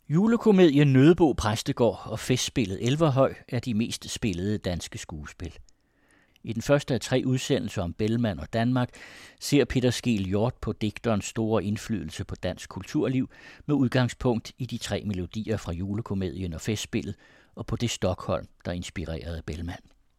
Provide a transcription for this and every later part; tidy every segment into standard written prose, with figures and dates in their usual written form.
Julekomedien Nøddebo Præstegård og festspillet Elverhøj er de mest spillede danske skuespil. I den første af 3 udsendelser om Bellman og Danmark ser Peter Skeel Hjort på digterens store indflydelse på dansk kulturliv med udgangspunkt i de 3 melodier fra julekomedien og festspillet og på det Stockholm, der inspirerede Bellman.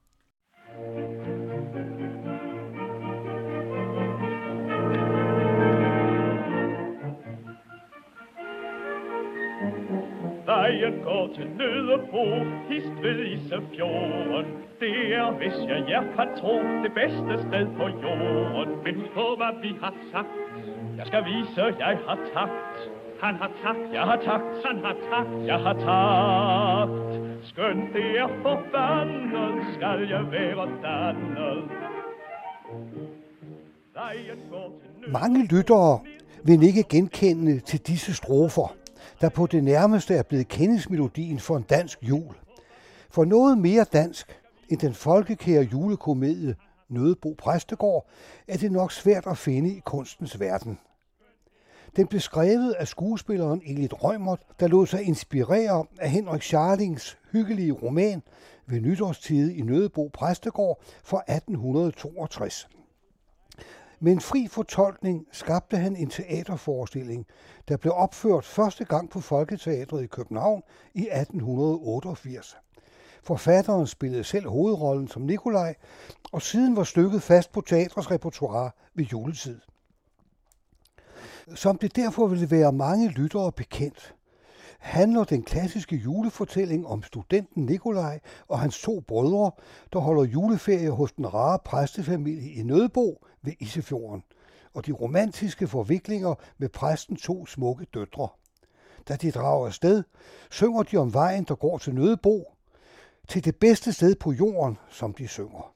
Vejen går til Nøddebo, hist ved Isefjorden. Det er, hvis jeg kan tro, det bedste sted på jorden. Men husk på, hvad vi har sagt. Jeg skal vise, jeg har takt. Han har takt, jeg har takt. Han har takt, jeg har takt. Skønt det er forbandet, skal jeg være dannet. Vejen går til Nøddebo. Mange lyttere vil ikke genkende til disse strofer, der på det nærmeste er blevet kendingsmelodien for en dansk jul. For noget mere dansk end den folkekære julekomedie Nøddebo Præstegård er det nok svært at finde i kunstens verden. Den blev skrevet af skuespilleren Elith Reumert, der lod sig inspirere af Henrik Scharlings hyggelige roman Ved nytårstid i Nøddebo Præstegård fra 1862. Med en fri fortolkning skabte han en teaterforestilling, der blev opført første gang på Folketeatret i København i 1888. Forfatteren spillede selv hovedrollen som Nikolaj, og siden var stykket fast på teatrets repertoire ved juletid. Som det derfor ville være mange lyttere bekendt, handler den klassiske julefortælling om studenten Nikolaj og hans 2 brødre, der holder juleferie hos den rare præstefamilie i Nøddebo ved Isefjorden, og de romantiske forviklinger med præstens 2 smukke døtre. Da de drager afsted, synger de om vejen, der går til Nøddebo, til det bedste sted på jorden, som de synger.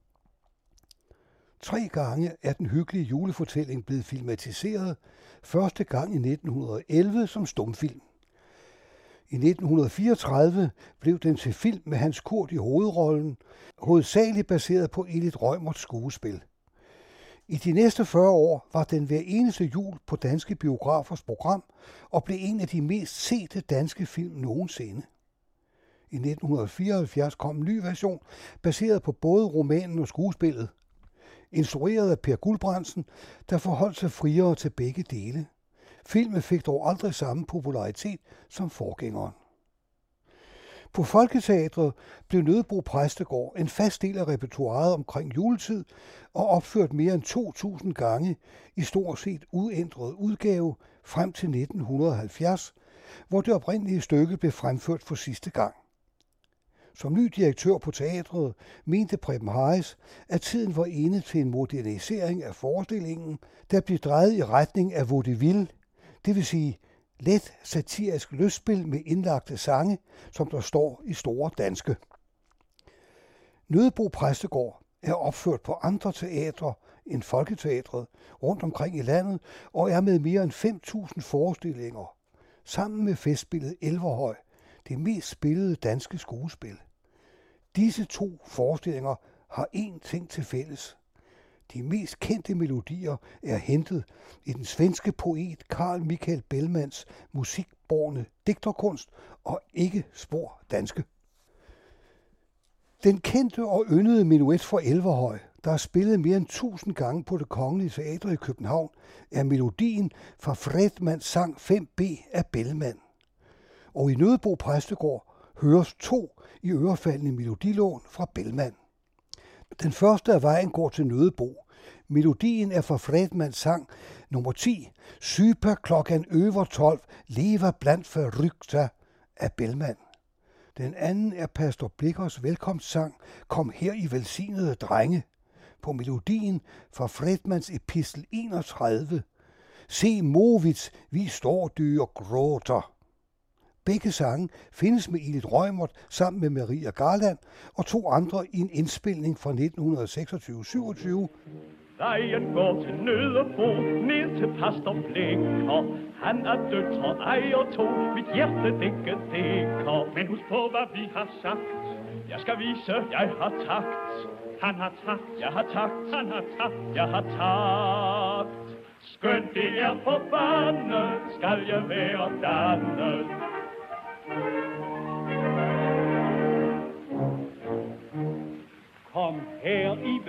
3 gange er den hyggelige julefortælling blevet filmatiseret, første gang i 1911 som stumfilm. I 1934 blev den til film med Hans Kurt i hovedrollen, hovedsageligt baseret på Elith Reumerts skuespil. I de næste 40 år var den hver eneste jul på danske biografers program og blev en af de mest sete danske film nogensinde. I 1974 kom en ny version, baseret på både romanen og skuespillet, instrueret af Per Guldbrandsen, der forholdt sig friere til begge dele. Filmen fik dog aldrig samme popularitet som forgængeren. På Folketeatret blev Nøddebo Præstegård en fast del af repertoiret omkring juletid og opført mere end 2.000 gange i stort set uændret udgave frem til 1970, hvor det oprindelige stykke blev fremført for sidste gang. Som ny direktør på teatret mente Preben Harris, at tiden var inde til en modernisering af forestillingen, der blev drejet i retning af vaudeville, det vil sige let satirisk lystspil med indlagte sange, som der står i Store Danske. Nøddebo Præstegård er opført på andre teatre end Folketeatret rundt omkring i landet og er med mere end 5.000 forestillinger, sammen med festspillet Elverhøj, det mest spillede danske skuespil. Disse 2 forestillinger har én ting til fælles. De mest kendte melodier er hentet i den svenske poet Carl Michael Bellmans musikbårne digterkunst og ikke spor danske. Den kendte og yndede menuet fra Elverhøj, der er spillet mere end 1000 gange på Det Kongelige Teater i København, er melodien fra Fredmans sang 5B af Bellman. Og i Nøddebo Præstegård høres 2 i ørefaldende melodilån fra Bellman. Den første af Vejen går til Nøddebo. Melodien er fra Fredmans sang nummer 10, Super klokken over 12, lever blandt forrygta af Bellman. Den anden er Pastor Blichers velkomstsang, Kom her i velsignede drenge, på melodien fra Fredmans epistel 31, Se Movits, vi står dyr og gråter. Begge sange findes med Elith Reumert sammen med Maria Garland og 2 andre i en indspilning fra 1926-27. Vejen går til Nøddebo, ned til Pastor Blicher. Han er døtre, ejer 2, mit hjerte ikke dækker. Men husk på, hvad vi har sagt. Jeg skal vise, jeg har takt. Han har takt, jeg har takt. Han har takt, jeg har takt. Skønt det er forbandet, skal jeg være dannet.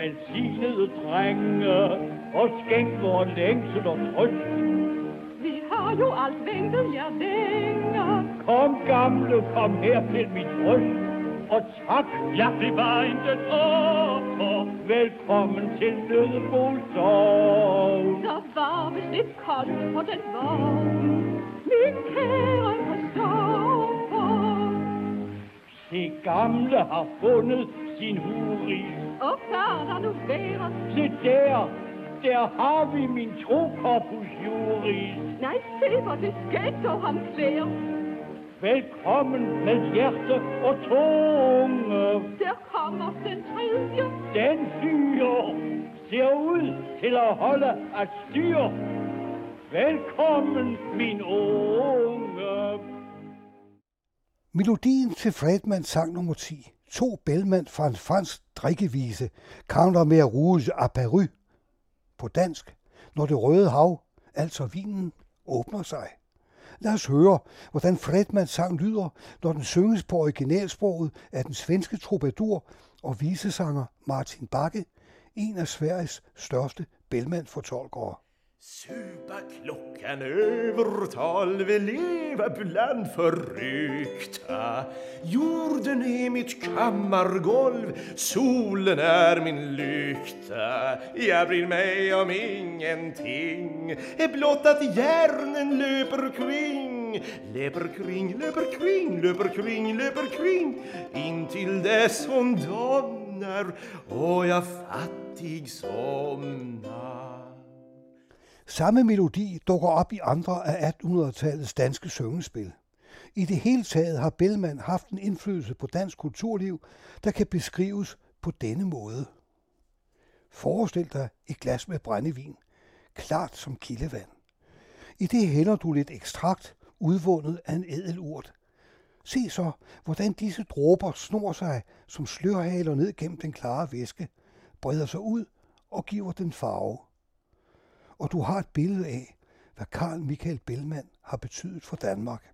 velsignede drenge, og skænk vor længsel og trøst. Vi har jo alt ventet jer længe. Kom gamle, kom her til mit bryst, og tak, ja, det var intet offer. Velkommen til Nødebols sovn. Der var vist lidt koldt på den vogn, min kære Christoffer. Se, gamle har fundet sin huris. Og før der nu være. Se der har vi min trokorpus juris. Nej, se hvor det skete dog ham klæder. Velkommen med hjerte og tunge. Der kommer den tredje. Den fyr ser ud til at holde at styr. Velkommen, min unge. Melodien til Fredmans sang nummer 10 tog Bellman fra en fransk drikkevise, Quand mer rouge apparu, på dansk, når det røde hav, altså vinen, åbner sig. Lad os høre, hvordan Fredmans sang lyder, når den synges på originalsproget af den svenske troubadour og visesanger Martin Bakke, en af Sveriges største Bellman-fortolkere. Supa klockan över 12, leva bland förryckta. Jorden är mitt kammargolv, solen är min lykta. Jag bryr mig om ingenting, blott att hjärnen löper kring. Löper kring, löper kring, löper kring, löper kring, intill dess hon domnar och jag fattig somnar. Samme melodi dukker op i andre af 1800-tallets danske syngespil. I det hele taget har Bellman haft en indflydelse på dansk kulturliv, der kan beskrives på denne måde. Forestil dig et glas med brændevin, klart som kildevand. I det hælder du lidt ekstrakt, udvundet af en ædelurt. Se så, hvordan disse dråber snor sig som slørhaler ned gennem den klare væske, breder sig ud og giver den farve. Og du har et billede af, hvad Carl Michael Bellman har betydet for Danmark.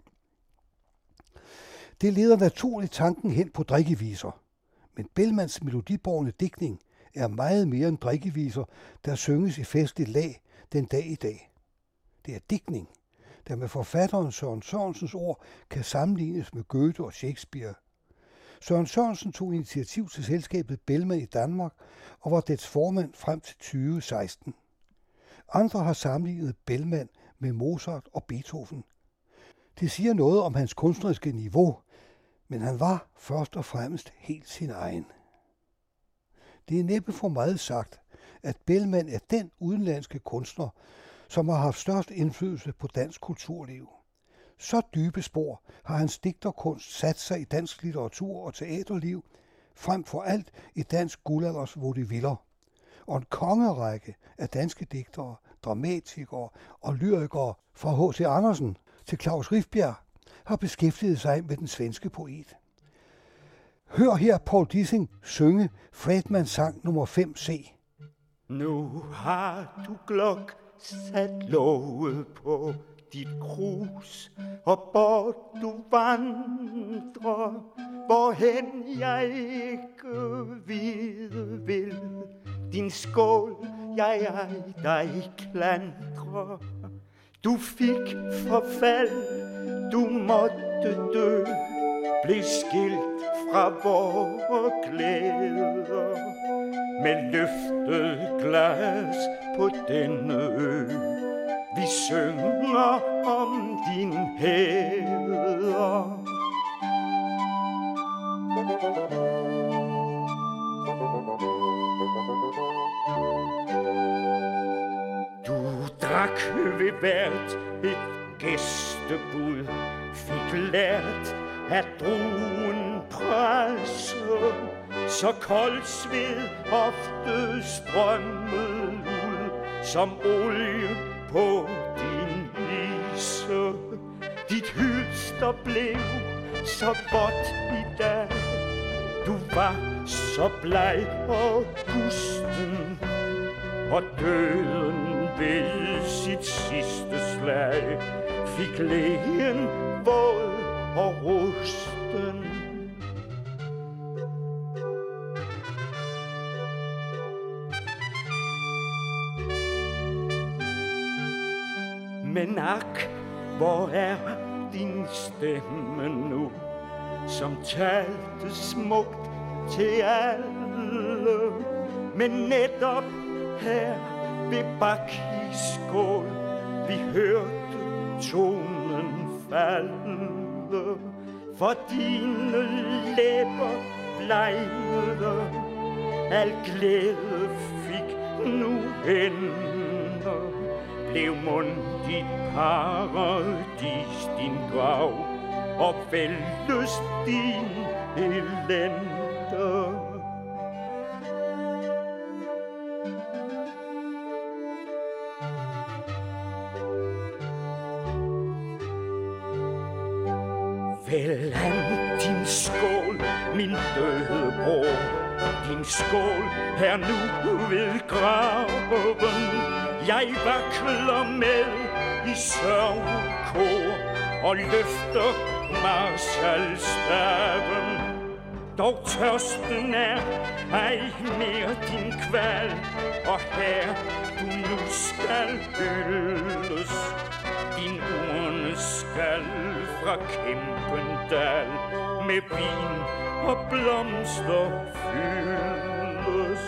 Det leder naturligt tanken hen på drikkeviser, men Bellmans melodibårne digtning er meget mere end drikkeviser, der synges i festligt lag den dag i dag. Det er digtning, der med forfatteren Søren Sørensens ord kan sammenlignes med Goethe og Shakespeare. Søren Sørensen tog initiativ til selskabet Bellman i Danmark og var dets formand frem til 2016. Andre har sammenlignet Bellman med Mozart og Beethoven. Det siger noget om hans kunstneriske niveau, men han var først og fremmest helt sin egen. Det er næppe for meget sagt, at Bellman er den udenlandske kunstner, som har haft størst indflydelse på dansk kulturliv. Så dybe spor har hans digterkunst sat sig i dansk litteratur og teaterliv, frem for alt i dansk guldalders vaudeviller. Og en kongerække af danske digtere, dramatikere og lyrikere fra H.C. Andersen til Claus Rifbjerg har beskæftiget sig med den svenske poet. Hør her Paul Dissing synge Fredmans sang nummer 5C. Nu har du glok sat låget på dit krus, og bort du vandrer, hvorhen jeg ikke vide vil. Din skål, jeg dig klandrer. Du fik forfald, du måtte dø, blev skilt fra vore glæder. Med løftet glas på denne ø, vi synger om din hæder. Du drak ved hvert et gæstebud, fik lært at druen presse, så kold sved ofte strømmede ud som olie på din ise. Dit hylster blev så vådt i dag, du var så bleg og gusten, og døden ved sit sidste slag fik lægen våd og rusten. Men ak, hvor er din stemme nu, som talte smukt til alle. Men netop her ved Bakkiskål, vi hørte tonen falde. For dine læber blegnede, al glæde fik nu ende. Blev mund dit paradis din grav, og væltes din elende. Vel an din skål, min døde bror. Din skål er nu ved graven. Jeg vakler med i sørgekor og løfter Marshallstaven. Dog tørsten er ej mere din kval, og her du nu skal hyldes. Din urne skal fra Kæmpendal med vin og blomster fyldes.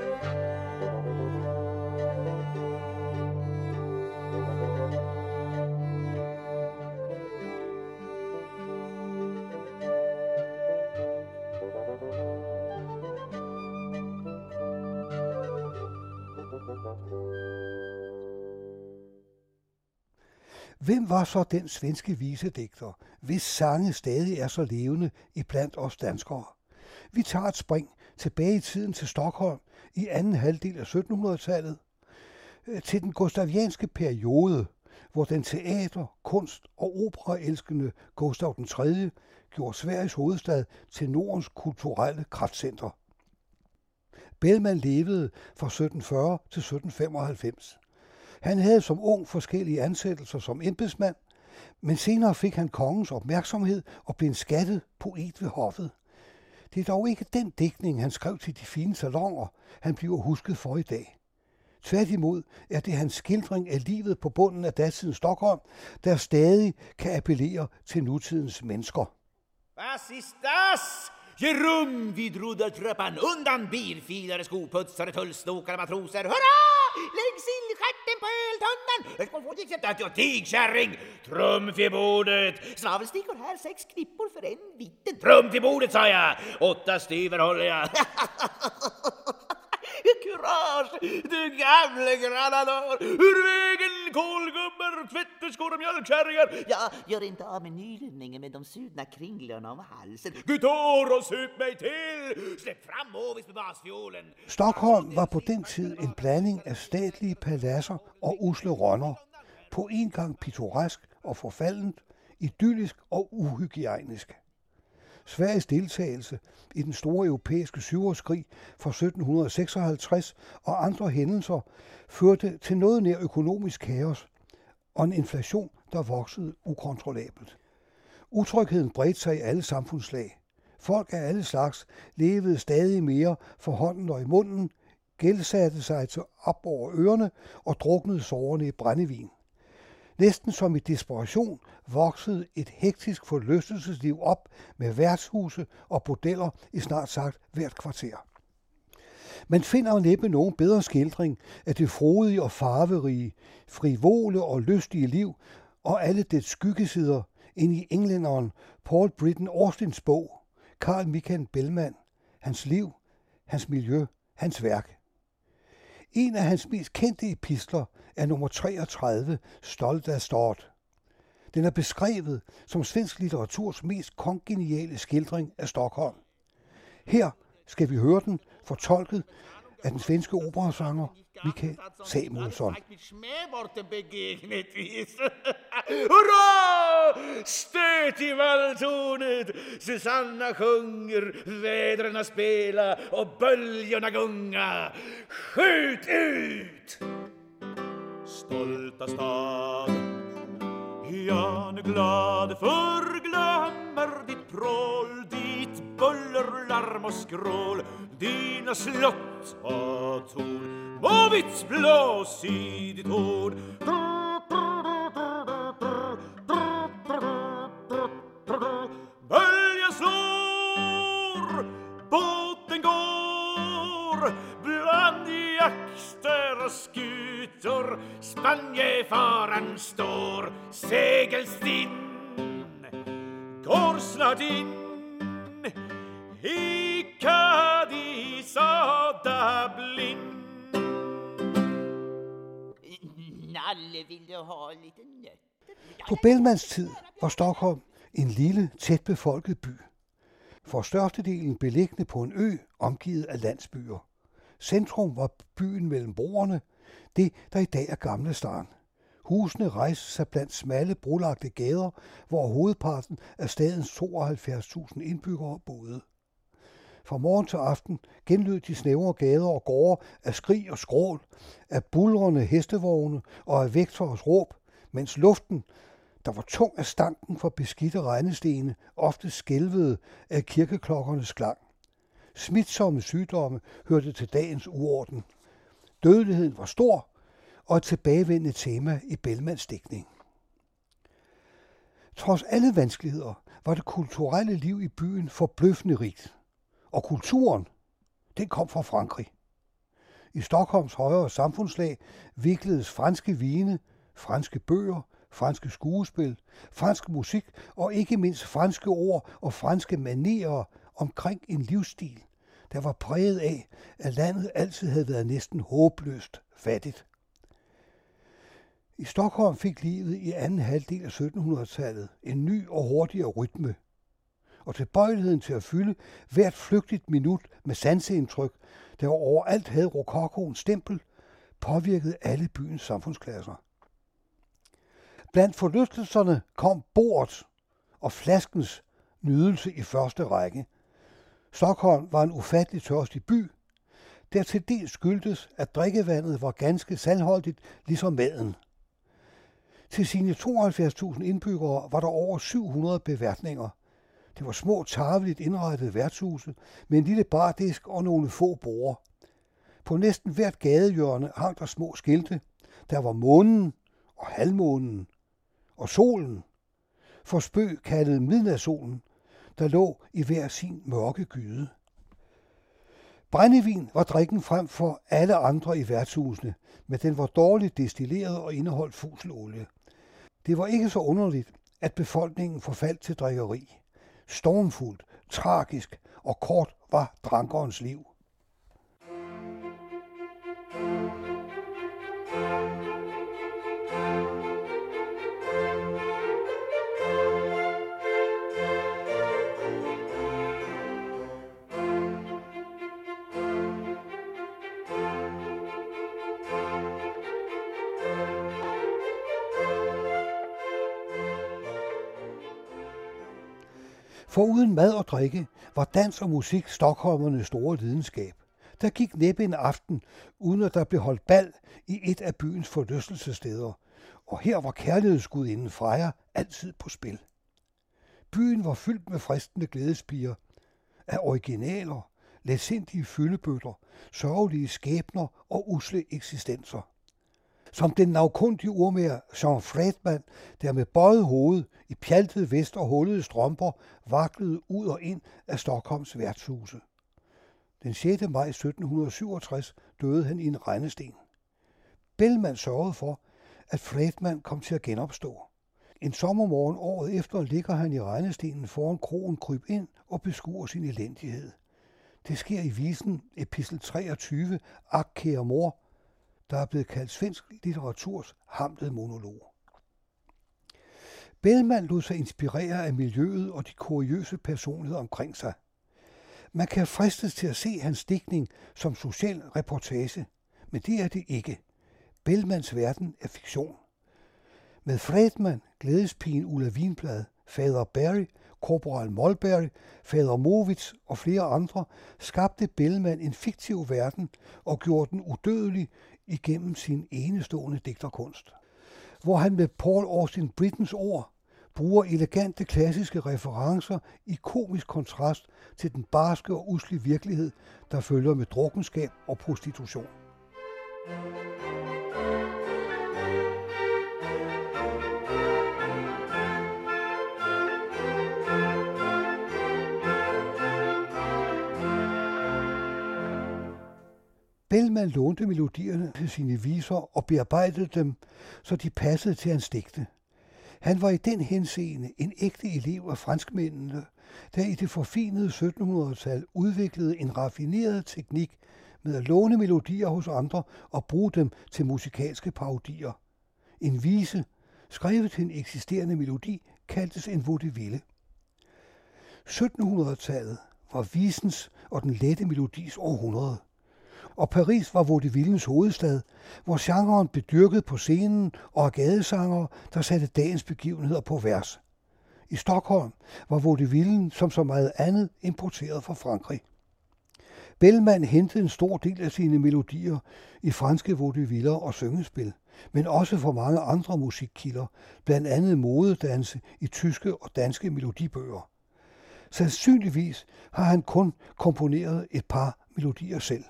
Hvem var så den svenske visedigter, hvis sange stadig er så levende iblandt os danskere? Vi tager et spring tilbage i tiden til Stockholm i anden halvdel af 1700-tallet, til den gustavianske periode, hvor den teater-, kunst- og operaelskende Gustav den 3. gjorde Sveriges hovedstad til Nordens kulturelle kraftcenter. Bellman levede fra 1740 til 1795. Han havde som ung forskellige ansættelser som embedsmand, men senere fik han kongens opmærksomhed og blev en skattet poet ved hoffet. Det er dog ikke den digtning, han skrev til de fine salonger, han bliver husket for i dag. Tværtimod er det hans skildring af livet på bunden af datidens Stockholm, der stadig kan appellere til nutidens mennesker. Was ist das? Rum vid rodeltrappan, undan bilfiler, skoputsare, tullsnokare, matroser. Hurra! Lägg sillstjärten på öltunnan! Tigkärring! Trumf i bordet! Svavelstickor här, 6 knippor för en liten. Trumf i bordet, sa jag! 8 styver håller jag. Kurage, du gamle granador! Ur vägen, kolgubbar, tvätterskor och mjölkkärringar! Ja, gör inte av med nylänningen med de sudna kringlorna om halsen. Guitar och sup mig till! Släpp fram Åvis med basfiolen! Stockholm var på den tid en blanding af statlige paladser og usle rønner. På en gang pittoresk og forfaldent, idyllisk og uhygiejnisk. Sveriges deltagelse i den store europæiske syvårskrig fra 1756 og andre hændelser førte til noget nær økonomisk kaos og en inflation, der voksede ukontrollabelt. Utrygheden bredte sig i alle samfundslag. Folk af alle slags levede stadig mere for hånden og i munden, gældsatte sig til op over ørerne og druknede sårene i brændevin. Næsten som i desperation voksede et hektisk forlystelsesliv op med værtshuse og bordeller i snart sagt hvert kvarter. Man finder jo næppe nogen bedre skildring af det frodige og farverige, frivole og lystige liv og alle dets skyggesider end i englænderen Paul Britton Austins bog, Carl Michael Bellman, hans liv, hans miljø, hans værk. En af hans mest kendte epistler er nummer 33, Stolt af Stort. Den er beskrevet som svensk litteraturs mest kongeniale skildring af Stockholm. Her skal vi høre den fortolket af den svenske operasanger Mikael Samuelsson. Hurra! Stöt i valltornet, Susanna sjunger, vädren spela och böljorna gunga. Skjut ut! Stolta stad, jag är glad förglömmer ditt prål, ditt buller, larm och skrål, dina slott och torn. Må vits blås i ditt horn. slår, båten går bland jakter och skutor. Spanjefaran står segelstinn, går snart in i Cadiz och Dublin. Nalle, vill du ha lite nötter? På Bellmans tid var Stockholm en lille, tæt befolket by. For størstedelen beliggende på en ø, omgivet af landsbyer. Centrum var byen mellem broerne, det der i dag er Gamle Stan. Husene rejste sig blandt smalle, brolagte gader, hvor hovedparten af stadens 72.000 indbyggere boede. Fra morgen til aften genlød de snævre gader og gårde af skrig og skrål, af buldrende hestevogne og af vægters råb, mens luften, der var tung af stanken fra beskidte regnestene, ofte skælvede af kirkeklokkernes klang. Smitsomme sygdomme hørte til dagens uorden. Dødeligheden var stor og et tilbagevendende tema i Bellmans digtning. Trods alle vanskeligheder var det kulturelle liv i byen forbløffende rigt. Og kulturen, den kom fra Frankrig. I Stockholms højere samfundslag vikledes franske vine, franske bøger, franske skuespil, fransk musik og ikke mindst franske ord og franske manerer omkring en livsstil, der var præget af, at landet altid havde været næsten håbløst fattigt. I Stockholm fik livet i anden halvdel af 1700-tallet en ny og hurtigere rytme, og tilbøjeligheden til at fylde hvert flygtigt minut med sanseindtryk, der overalt havde rokokoens stempel, påvirkede alle byens samfundsklasser. Blandt forlystelserne kom bordet og flaskens nydelse i første række. Stockholm var en ufattelig tørstig by, der til dels skyldtes, at drikkevandet var ganske saltholdigt, ligesom maden. Til sine 72.000 indbyggere var der over 700 beværtninger. Det var små, tarveligt indrettede værtshuse med en lille bardisk og nogle få borde. På næsten hvert gadehjørne hang der små skilte. Der var månen og halvmånen og solen, for spøg kaldet midnatssolen, der lå i hver sin mørke gyde. Brændevin var drikken frem for alle andre i værtshusene, men den var dårligt destilleret og indeholdt fuselolie. Det var ikke så underligt, at befolkningen forfaldt til drikkeri. Stormfuldt, tragisk og kort var drankerens liv. Foruden mad og drikke var dans og musik stockholmernes store lidenskab. Der gik næppe en aften, uden at der blev holdt bal i et af byens forlystelsessteder, og her var kærlighedsgudinden Freja altid på spil. Byen var fyldt med fristende glædespiger, af originaler, letsindige fyldebøtter, sørgelige skæbner og usle eksistenser. Som den navkundige urmager Jean Fredman, der med bøjet hoved, i pjaltet vest og hullede strømper, vaklede ud og ind af Stockholms værtshuse. Den 6. maj 1767 døde han i en regnesten. Bellman sørgede for, at Fredman kom til at genopstå. En sommermorgen året efter ligger han i regnestenen foran kroen Kryb ind og beskuer sin elendighed. Det sker i visen Epistel 23, Ak kære mor, der er blevet kaldt svensk litteraturs Hamlet monolog. Bellman lod sig inspirere af miljøet og de kuriøse personligheder omkring sig. Man kan fristes til at se hans digtning som social reportage, men det er det ikke. Bellmans verden er fiktion. Med Fredman, glædespigen Ulla Vinblad, fader Barry, korporal Mulberry, fader Movitz og flere andre skabte Bellman en fiktiv verden og gjorde den udødelig igennem sin enestående digterkunst. Hvor han med Paul Austin Brittens ord bruger elegante klassiske referencer i komisk kontrast til den barske og usle virkelighed, der følger med drukkenskab og prostitution. Bellman lånte melodierne til sine viser og bearbejdede dem, så de passede til hans digte. Han var i den henseende en ægte elev af franskmændene, der i det forfinede 1700-tal udviklede en raffineret teknik med at låne melodier hos andre og bruge dem til musikalske parodier. En vise, skrevet til en eksisterende melodi, kaldtes en vaudeville. 1700-tallet var visens og den lette melodis århundrede. Og Paris var vaudevillens hovedstad, hvor genren blev dyrket på scenen og af gadesangere, der satte dagens begivenheder på vers. I Stockholm var vaudevillen som så meget andet importeret fra Frankrig. Bellman hentede en stor del af sine melodier i franske vaudeviller og syngespil, men også fra mange andre musikkilder, blandt andet modedanse i tyske og danske melodibøger. Sandsynligvis har han kun komponeret et par melodier selv.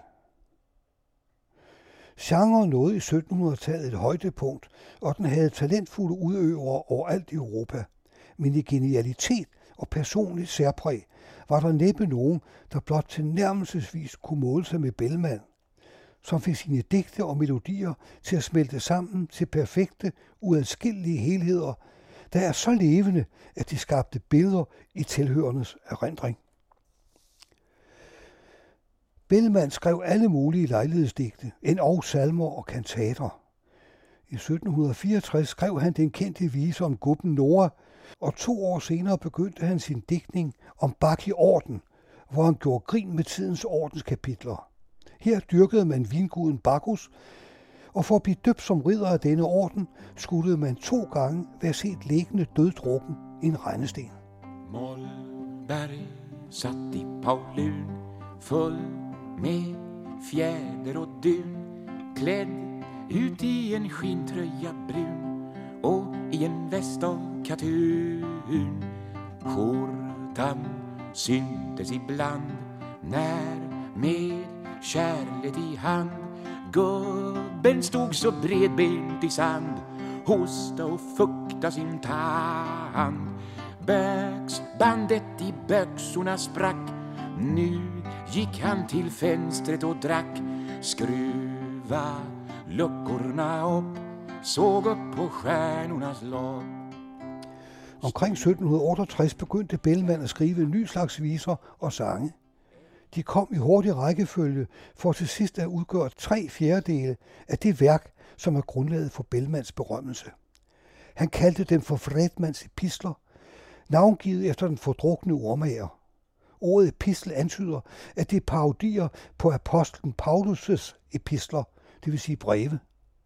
Genren nåede i 1700-tallet et højdepunkt, og den havde talentfulde udøvere overalt i Europa. Men i genialitet og personligt særpræg var der næppe nogen, der blot tilnærmelsesvis kunne måle sig med Bellman, som fik sine digte og melodier til at smelte sammen til perfekte, uadskillelige helheder, der er så levende, at de skabte billeder i tilhørendes erindring. Bellman skrev alle mulige lejlighedsdigte, endog salmer og kantater. I 1764 skrev han den kendte vise om gubben Nora, og 2 år senere begyndte han sin digtning om Bach i orden, hvor han gjorde grin med tidens ordenskapitler. Her dyrkede man vinguden Bacchus, og for at blive døbt som ridder af denne orden, skulle man 2 gange være set liggende døddrukken i en regnesten. Mollberg satt i Paulun, full med fjäder och dun, klädd ut i en skinntröja brun och i en väst av katun. Skjortan syntes ibland när med kärlet i hand gubben stod så bredbent i sand, hosta och fukta sin tand. Bögsbandet i böksorna sprack, nu gick han till fönstret och drack, skruva luckorna upp, såg upp på stjärnornas lopp. Omkring 1768 begyndte Bellman at skrive en ny slags viser og sange. De kom i hurtig rækkefølge for til sidst at udgøre 3/4 af det værk, som er grundlaget for Bellmans berømmelse. Han kaldte dem for Fredmans epistler, navngivet efter den fordrukne ormager. Ordet epistel antyder, at det er parodier på apostlen Paulus' epistler, det vil sige breve.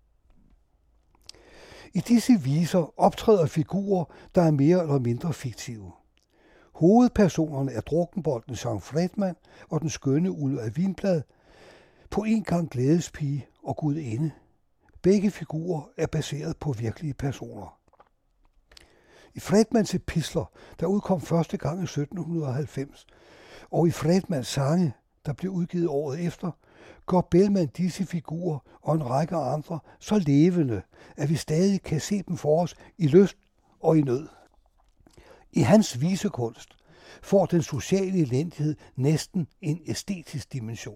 I disse viser optræder figurer, der er mere eller mindre fiktive. Hovedpersonerne er drukkenbolten Jean Fredman og den skønne Ulv af Vinblad, på en gang glædespige og gudinde. Begge figurer er baseret på virkelige personer. I Fredmans epistler, der udkom første gang i 1790, og i Fredmans sange, der blev udgivet året efter, gør Bellman disse figurer og en række andre så levende, at vi stadig kan se dem for os i lyst og i nød. I hans visekunst får den sociale elendighed næsten en æstetisk dimension.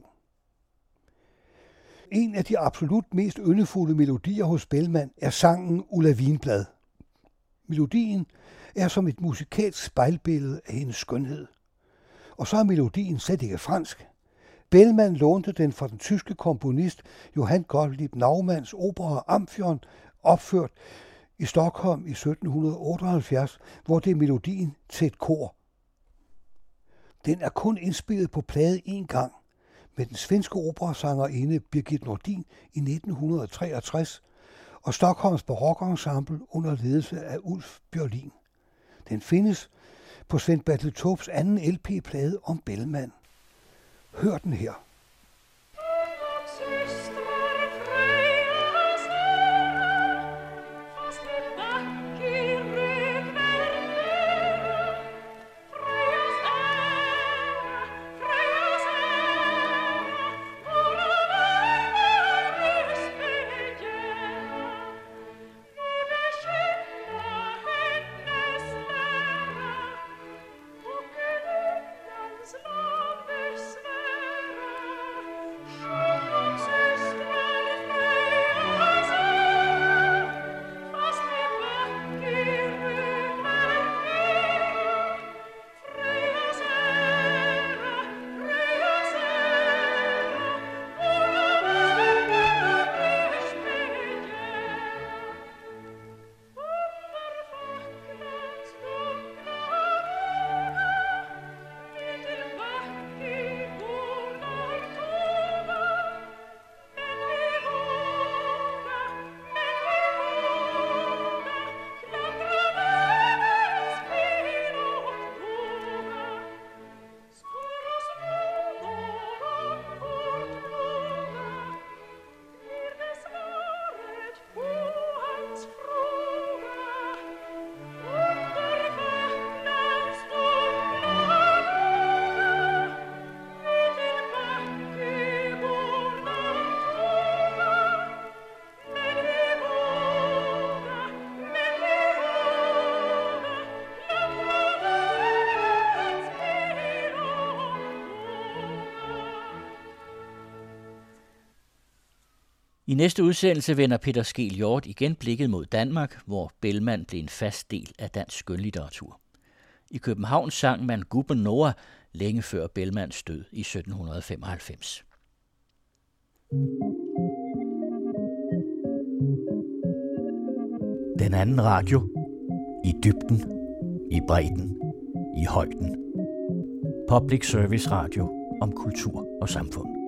En af de absolut mest yndefulde melodier hos Bellman er sangen Ulv af Vinblad. Melodien er som et musikalsk spejlbillede af hendes skønhed. Og så er melodien slet ikke fransk. Bellman lånte den fra den tyske komponist Johann Gottlieb Naumanns opera Amphion, opført i Stockholm i 1778, hvor det er melodien til et kor. Den er kun indspillet på plade 1 gang med den svenske operasangerinde Birgit Nordin i 1963 og Stockholms barokensemble under ledelse af Ulf Bjørlin. Den findes på Svend Bertel Taubes anden LP-plade om Bellman. Hør den her. I næste udsendelse vender Peter Skeel Hjort igen blikket mod Danmark, hvor Bellman blev en fast del af dansk skønlitteratur. I København sang man Gubben Noah længe før Bellmans død i 1795. Den anden radio. I dybden, i bredden, i højden. Public Service Radio om kultur og samfund.